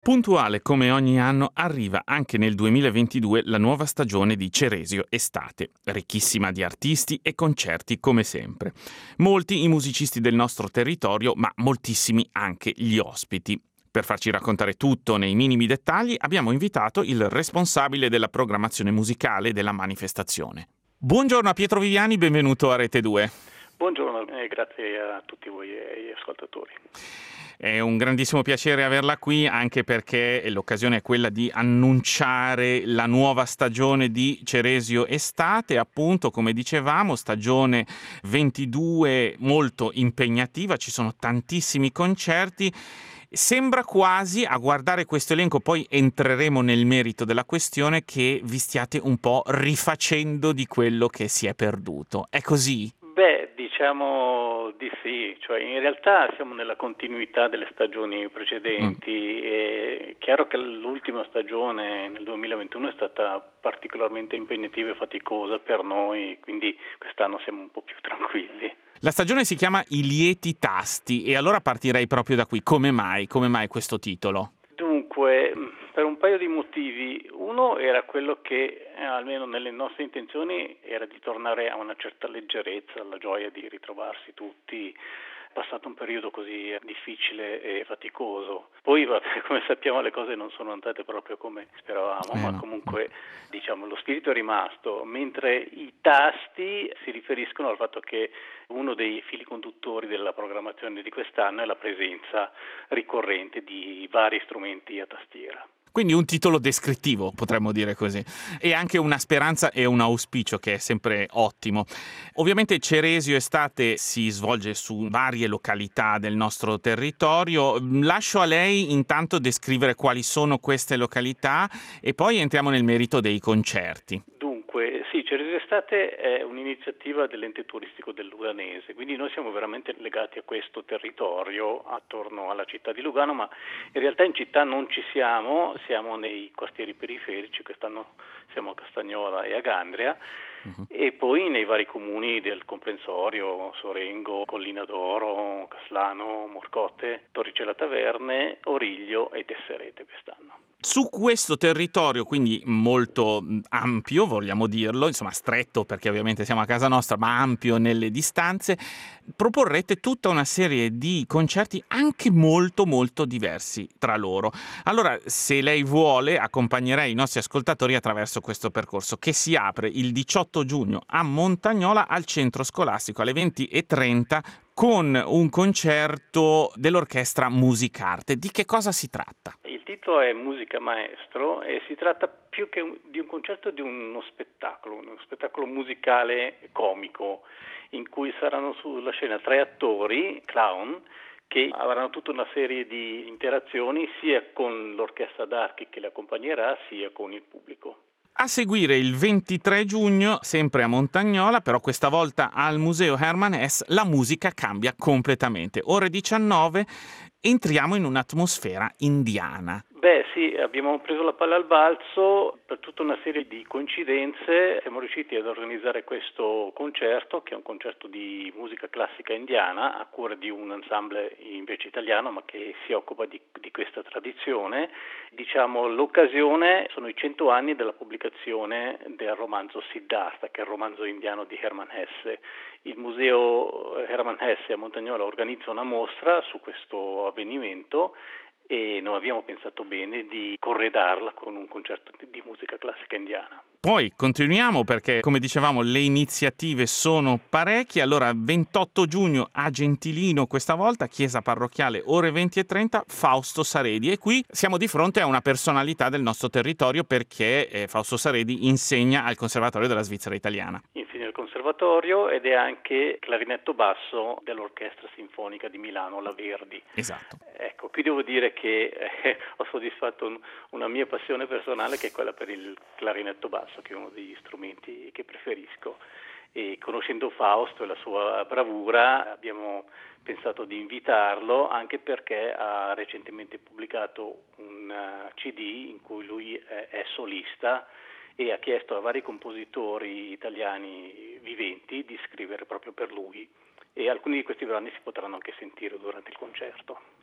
Puntuale come ogni anno arriva anche nel 2022 la nuova stagione di Ceresio Estate, ricchissima di artisti e concerti come sempre. Molti i musicisti del nostro territorio, ma moltissimi anche gli ospiti. Per farci raccontare tutto nei minimi dettagli abbiamo invitato il responsabile della programmazione musicale della manifestazione. Buongiorno a Pietro Viviani, benvenuto a Rete 2. Buongiorno e grazie a tutti voi e agli ascoltatori. È un grandissimo piacere averla qui, anche perché l'occasione è quella di annunciare la nuova stagione di Ceresio Estate, appunto, come dicevamo, stagione 22 molto impegnativa, ci sono tantissimi concerti. Sembra quasi, a guardare questo elenco, poi entreremo nel merito della questione, che vi stiate un po' rifacendo di quello che si è perduto. È così? Diciamo di sì, cioè in realtà siamo nella continuità delle stagioni precedenti. È chiaro che l'ultima stagione nel 2021 è stata particolarmente impegnativa e faticosa per noi, quindi quest'anno siamo un po' più tranquilli. La stagione si chiama I lieti tasti e allora partirei proprio da qui. Come mai? Come mai questo titolo? Dunque, per un paio di motivi. Uno era quello che, almeno nelle nostre intenzioni, era di tornare a una certa leggerezza, alla gioia di ritrovarsi tutti, passato un periodo così difficile e faticoso. Poi, come sappiamo, le cose non sono andate proprio come speravamo, ma No. comunque, diciamo, lo spirito è rimasto, mentre i tasti si riferiscono al fatto che uno dei fili conduttori della programmazione di quest'anno è la presenza ricorrente di vari strumenti a tastiera. Quindi un titolo descrittivo, potremmo dire così, e anche una speranza e un auspicio che è sempre ottimo. Ovviamente Ceresio Estate si svolge su varie località del nostro territorio. Lascio a lei intanto descrivere quali sono queste località e poi entriamo nel merito dei concerti. Dunque, sì, Ceresio Estate è un'iniziativa dell'ente turistico del Luganese, quindi noi siamo veramente legati a questo territorio attorno alla città di Lugano, ma in realtà in città non ci siamo, siamo nei quartieri periferici, quest'anno siamo a Castagnola e a Gandria, e poi nei vari comuni del comprensorio, Sorengo, Collina d'Oro, Caslano, Morcote, Torricella Taverne, Origlio e Tesserete quest'anno. Su questo territorio, quindi molto ampio, vogliamo dirlo, insomma stretto perché ovviamente siamo a casa nostra, ma ampio nelle distanze, proporrete tutta una serie di concerti anche molto molto diversi tra loro. Allora, se lei vuole, accompagnerei i nostri ascoltatori attraverso questo percorso che si apre il 18 giugno a Montagnola al centro scolastico alle 20:30 con un concerto dell'orchestra Musicarte. Di che cosa si tratta? Il titolo è Musica Maestro e si tratta più che di un concerto, di uno spettacolo musicale comico in cui saranno sulla scena 3 attori, clown, che avranno tutta una serie di interazioni sia con l'orchestra d'archi che li accompagnerà sia con il pubblico. A seguire il 23 giugno, sempre a Montagnola, però questa volta al Museo Hermann Hesse, la musica cambia completamente. Ore 19 entriamo in un'atmosfera indiana. Sì, abbiamo preso la palla al balzo per tutta una serie di coincidenze, siamo riusciti ad organizzare questo concerto, che è un concerto di musica classica indiana, a cura di un ensemble invece italiano, ma che si occupa di questa tradizione. Diciamo, l'occasione sono i 100 anni della pubblicazione del romanzo Siddhartha, che è il romanzo indiano di Hermann Hesse. Il museo Hermann Hesse a Montagnola organizza una mostra su questo avvenimento e noi abbiamo pensato bene di corredarla con un concerto di musica classica indiana. Poi continuiamo perché, come dicevamo, le iniziative sono parecchie. Allora, 28 giugno a Gentilino questa volta, chiesa parrocchiale, ore 20:30, Fausto Saredi. E qui siamo di fronte a una personalità del nostro territorio perché Fausto Saredi insegna al Conservatorio della Svizzera Italiana. Insegna al conservatorio ed è anche clarinetto basso dell'Orchestra Sinfonica di Milano, la Verdi. Esatto. Ecco, qui devo dire che ho soddisfatto una mia passione personale, che è quella per il clarinetto basso, che è uno degli strumenti che preferisco. E conoscendo Fausto e la sua bravura abbiamo pensato di invitarlo, anche perché ha recentemente pubblicato un CD in cui lui è solista e ha chiesto a vari compositori italiani viventi di scrivere proprio per lui, e alcuni di questi brani si potranno anche sentire durante il concerto.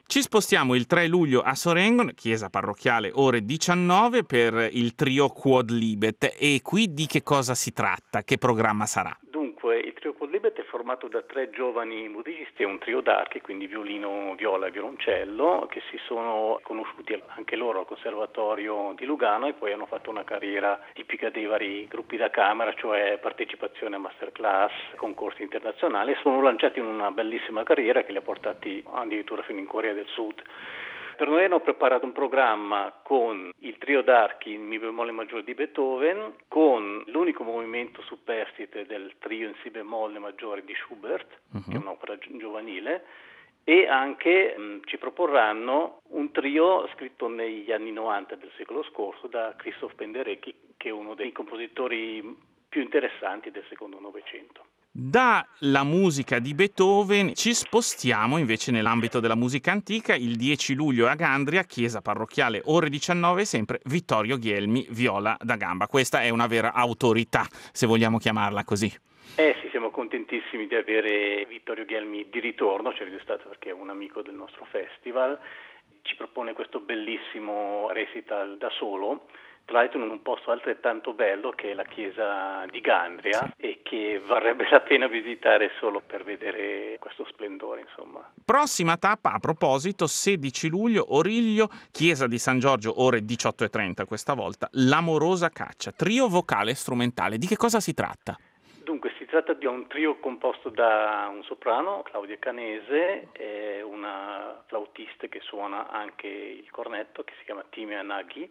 Ci spostiamo il 3 luglio a Sorengon, chiesa parrocchiale, ore 19, per il trio Quod Libet. E qui di che cosa si tratta? Che programma sarà? Dunque, il trio Quod Libet è formato da 3 giovani musicisti, è un trio d'archi, quindi violino, viola e violoncello, che si sono conosciuti anche loro al Conservatorio di Lugano e poi hanno fatto una carriera tipica dei vari gruppi da camera, cioè partecipazione a masterclass, concorsi internazionali, e sono lanciati in una bellissima carriera che li ha portati addirittura fino in Corea del Sud. Per noi hanno preparato un programma con il trio d'archi in Mi bemolle maggiore di Beethoven, con l'unico movimento superstite del trio in Si bemolle maggiore di Schubert, che è un'opera giovanile, e anche ci proporranno un trio scritto negli anni 90 del secolo scorso da Christoph Penderecki, che è uno dei compositori più interessanti del secondo Novecento. Dalla musica di Beethoven ci spostiamo invece nell'ambito della musica antica. Il 10 luglio a Gandria, chiesa parrocchiale, ore 19, sempre Vittorio Ghielmi, viola da gamba. Questa è una vera autorità, se vogliamo chiamarla così. Sì, siamo contentissimi di avere Vittorio Ghielmi di ritorno, c'è stato perché è un amico del nostro festival, ci propone questo bellissimo recital da solo, tra l'altro in un posto altrettanto bello che è la chiesa di Gandria, sì, e che varrebbe la pena visitare solo per vedere questo splendore, insomma. Prossima tappa, a proposito, 16 luglio, Origlio, chiesa di San Giorgio, ore 18:30 questa volta, L'amorosa caccia, trio vocale strumentale. Di che cosa si tratta? Dunque, si tratta di un trio composto da un soprano, Claudia Canese, e una flautista che suona anche il cornetto, che si chiama Timea Naghi,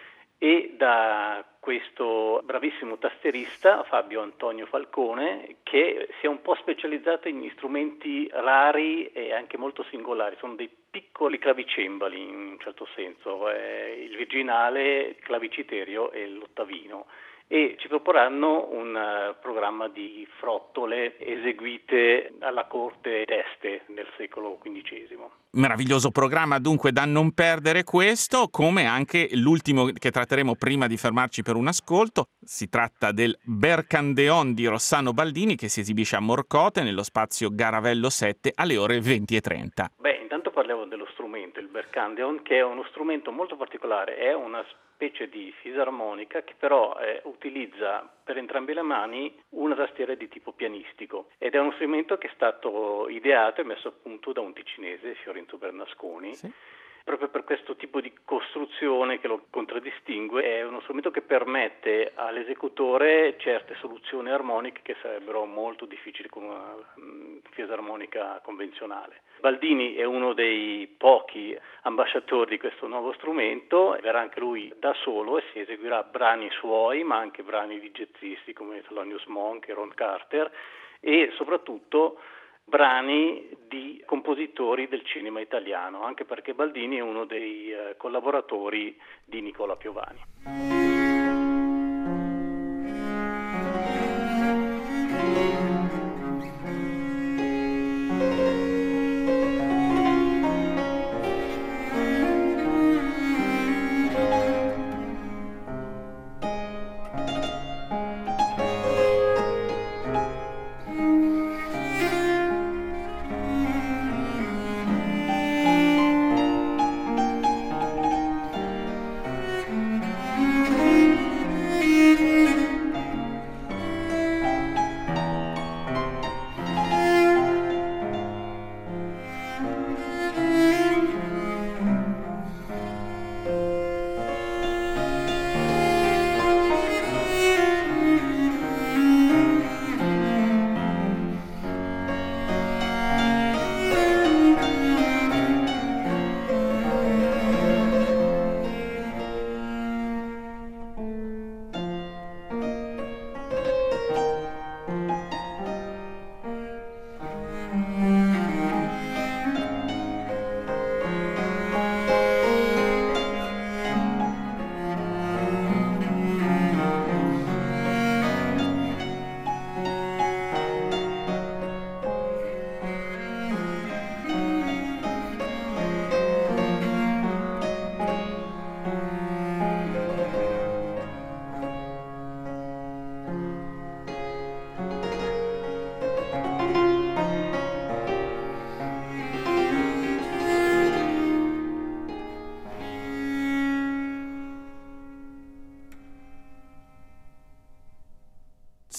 e da questo bravissimo tastierista Fabio Antonio Falcone, che si è un po' specializzato in strumenti rari e anche molto singolari. Sono dei piccoli clavicembali in un certo senso, il virginale, il claviciterio e l'ottavino. E ci proporranno un programma di frottole eseguite alla corte d'Este nel secolo XV. Meraviglioso programma dunque da non perdere questo, come anche l'ultimo che tratteremo prima di fermarci per un ascolto. Si tratta del Bercandeon di Rossano Baldini, che si esibisce a Morcote nello spazio Garavello 7 alle ore 20:30. Intanto parliamo dello strumento, il Bercandeon, che è uno strumento molto particolare, è una specie di fisarmonica che però utilizza per entrambe le mani una tastiera di tipo pianistico, ed è uno strumento che è stato ideato e messo a punto da un ticinese, Fiorenzo Bernasconi. Sì. Proprio per questo tipo di costruzione che lo contraddistingue, è uno strumento che permette all'esecutore certe soluzioni armoniche che sarebbero molto difficili con una fisarmonica convenzionale. Baldini è uno dei pochi ambasciatori di questo nuovo strumento, verrà anche lui da solo e si eseguirà brani suoi, ma anche brani di jazzisti come Thelonious Monk e Ron Carter, e soprattutto brani di compositori del cinema italiano, anche perché Baldini è uno dei collaboratori di Nicola Piovani.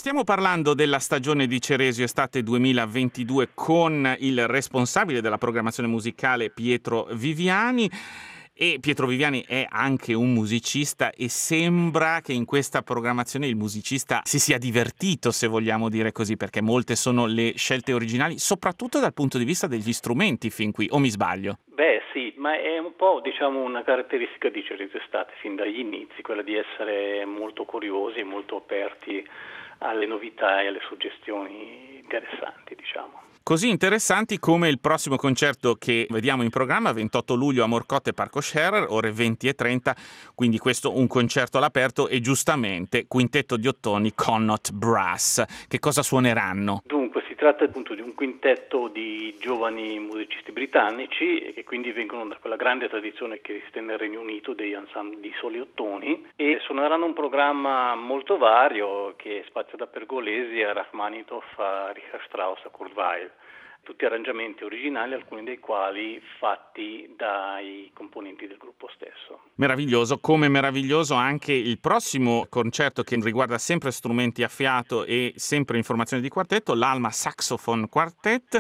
Stiamo parlando della stagione di Ceresio Estate 2022 con il responsabile della programmazione musicale Pietro Viviani. E Pietro Viviani è anche un musicista e sembra che in questa programmazione il musicista si sia divertito, se vogliamo dire così, perché molte sono le scelte originali, soprattutto dal punto di vista degli strumenti fin qui, o mi sbaglio? Beh sì, ma è un po' una caratteristica di Ceresio Estate fin dagli inizi, quella di essere molto curiosi e molto aperti alle novità e alle suggestioni interessanti, diciamo. Così interessanti come il prossimo concerto che vediamo in programma, 28 luglio a Morcotte Parco Scherrer, ore 20:30, quindi questo un concerto all'aperto e giustamente Quintetto di Ottoni Connaught Brass. Che cosa suoneranno? Dunque, si tratta appunto di un quintetto di giovani musicisti britannici che quindi vengono da quella grande tradizione che esiste nel Regno Unito degli ensemble di soli ottoni e suoneranno un programma molto vario che spazia da Pergolesi a Rachmaninoff a Richard Strauss a Kurt Weill. Tutti arrangiamenti originali, alcuni dei quali fatti dai componenti del gruppo stesso. Meraviglioso, come meraviglioso anche il prossimo concerto che riguarda sempre strumenti a fiato e sempre in formazione di quartetto, l'Alma Saxophone Quartet,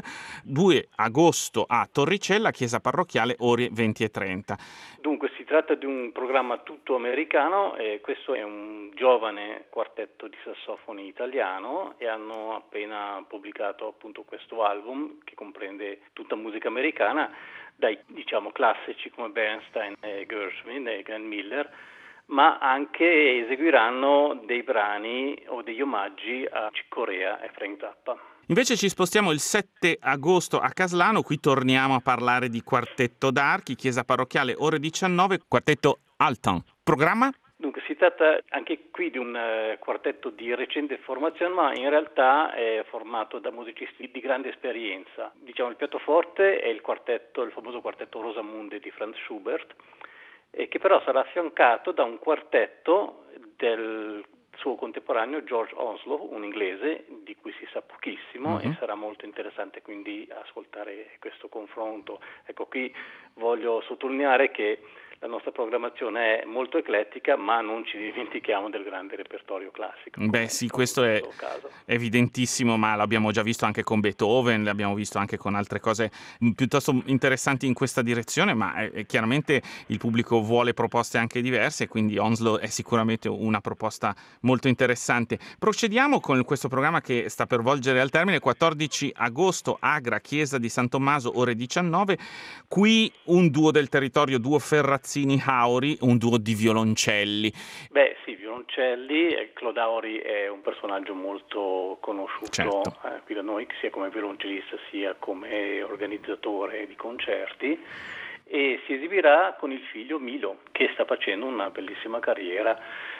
2 agosto a Torricella, chiesa parrocchiale, ore 20:30. Dunque si tratta di un programma tutto americano e questo è un giovane quartetto di sassofoni italiano e hanno appena pubblicato appunto questo album che comprende tutta musica americana dai classici come Bernstein e Gershwin e Glenn Miller, ma anche eseguiranno dei brani o degli omaggi a Chick Corea e Frank Zappa. Invece ci spostiamo il 7 agosto a Caslano, qui torniamo a parlare di Quartetto d'Archi, chiesa parrocchiale, ore 19, quartetto Altan. Programma? Dunque si tratta anche qui di un quartetto di recente formazione, ma in realtà è formato da musicisti di grande esperienza. Il piatto forte è il famoso quartetto Rosamunde di Franz Schubert, che però sarà affiancato da un quartetto del suo contemporaneo George Onslow, un inglese di cui si sa pochissimo e sarà molto interessante quindi ascoltare questo confronto. Ecco, qui voglio sottolineare che la nostra programmazione è molto eclettica, ma non ci dimentichiamo del grande repertorio classico. Beh sì, questo è evidentissimo, ma l'abbiamo già visto anche con Beethoven, l'abbiamo visto anche con altre cose piuttosto interessanti in questa direzione, ma chiaramente il pubblico vuole proposte anche diverse, quindi Onslow è sicuramente una proposta molto interessante. Procediamo con questo programma che sta per volgere al termine, 14 agosto, Agra, chiesa di San Tommaso, ore 19, qui un duo del territorio, duo Ferrazzini-Hauri, un duo di violoncelli. Beh sì, violoncelli, Claude Hauri è un personaggio molto conosciuto, certo, qui da noi, sia come violoncellista sia come organizzatore di concerti, e si esibirà con il figlio Milo, che sta facendo una bellissima carriera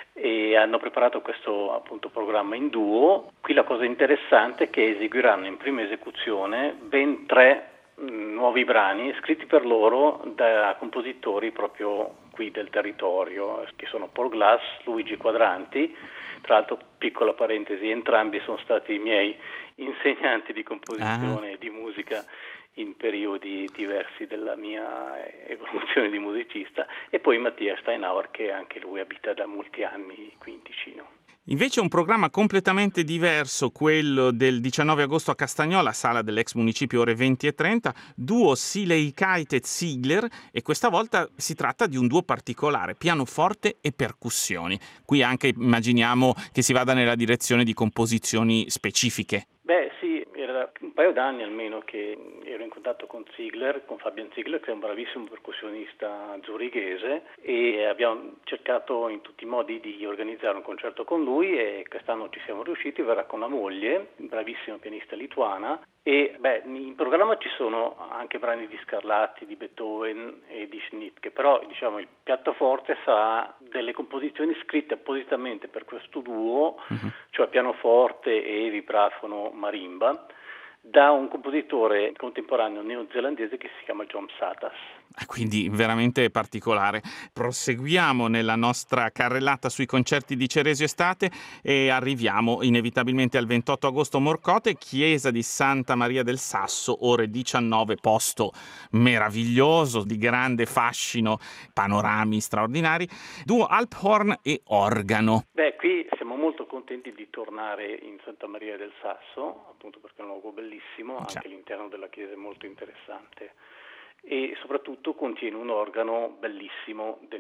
e hanno preparato questo appunto programma in duo. Qui la cosa interessante è che eseguiranno in prima esecuzione ben 3 nuovi brani scritti per loro da compositori proprio qui del territorio, che sono Paul Glass, Luigi Quadranti. Tra l'altro, piccola parentesi, entrambi sono stati i miei insegnanti di composizione e di musica in periodi diversi della mia evoluzione di musicista, e poi Mattia Steinauer, che anche lui abita da molti anni qui in Ticino. Invece un programma completamente diverso, quello del 19 agosto a Castagnola, sala dell'ex municipio, ore 20:30, duo Silei-Kite e Ziegler, e questa volta si tratta di un duo particolare, pianoforte e percussioni. Qui anche immaginiamo che si vada nella direzione di composizioni specifiche. Beh sì, era un paio d'anni almeno che ero in contatto con Ziegler, con Fabian Ziegler, che è un bravissimo percussionista zurighese, e abbiamo cercato in tutti i modi di organizzare un concerto con lui e quest'anno ci siamo riusciti. Verrà con la moglie, bravissima pianista lituana, e in programma ci sono anche brani di Scarlatti, di Beethoven e di Schnittke, però il piatto forte sarà delle composizioni scritte appositamente per questo duo, cioè pianoforte e vibrafono marimba, da un compositore contemporaneo neozelandese che si chiama John Satas. Quindi veramente particolare. Proseguiamo nella nostra carrellata sui concerti di Ceresio Estate e arriviamo inevitabilmente al 28 agosto Morcote, chiesa di Santa Maria del Sasso, ore 19, posto meraviglioso, di grande fascino, panorami straordinari, duo Alphorn e organo. Qui siamo molto contenti di tornare in Santa Maria del Sasso, appunto perché è un luogo bellissimo, anche l'interno della chiesa è molto interessante. E soprattutto contiene un organo bellissimo del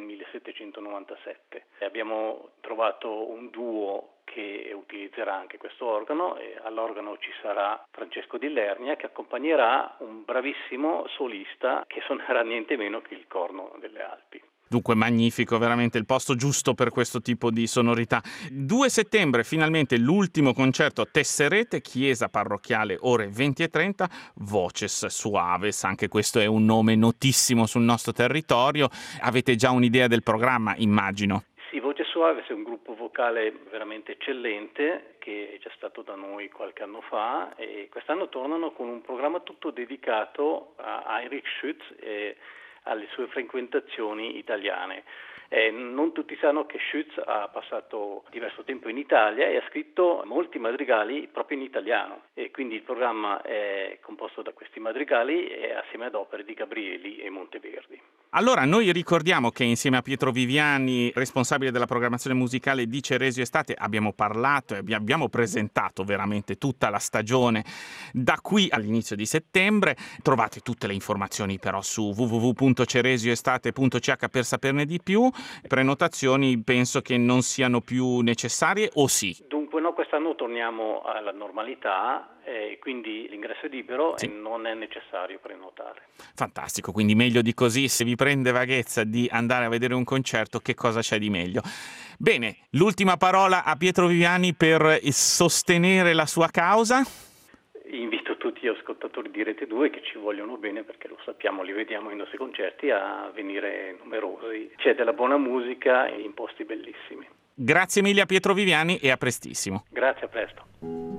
1797. Abbiamo trovato un duo che utilizzerà anche questo organo e all'organo ci sarà Francesco Di Lernia che accompagnerà un bravissimo solista che suonerà niente meno che il Corno delle Alpi. Dunque magnifico, veramente il posto giusto per questo tipo di sonorità. 2 settembre finalmente l'ultimo concerto a Tesserete, chiesa parrocchiale, ore 20:30, Voces Suaves, anche questo è un nome notissimo sul nostro territorio. Avete già un'idea del programma, immagino? Sì, Voces Suaves è un gruppo vocale veramente eccellente che è già stato da noi qualche anno fa e quest'anno tornano con un programma tutto dedicato a Heinrich Schütz e alle sue frequentazioni italiane. Non tutti sanno che Schütz ha passato diverso tempo in Italia e ha scritto molti madrigali proprio in italiano e quindi il programma è composto da questi madrigali assieme ad opere di Gabrieli e Monteverdi. Allora, noi ricordiamo che insieme a Pietro Viviani, responsabile della programmazione musicale di Ceresio Estate, abbiamo parlato e abbiamo presentato veramente tutta la stagione da qui all'inizio di settembre. Trovate tutte le informazioni però su www.ceresioestate.ch per saperne di più. Prenotazioni penso che non siano più necessarie, o sì? Dunque no, quest'anno torniamo alla normalità e quindi l'ingresso è libero e non è necessario prenotare. Fantastico, quindi meglio di così. Se vi prende vaghezza di andare a vedere un concerto, che cosa c'è di meglio? Bene, l'ultima parola a Pietro Viviani per sostenere la sua causa. Invito tutti gli ascoltatori di Rete 2 che ci vogliono bene, perché lo sappiamo, li vediamo ai nostri concerti, a venire numerosi. C'è della buona musica in posti bellissimi. Grazie mille a Pietro Viviani e a prestissimo. Grazie, a presto.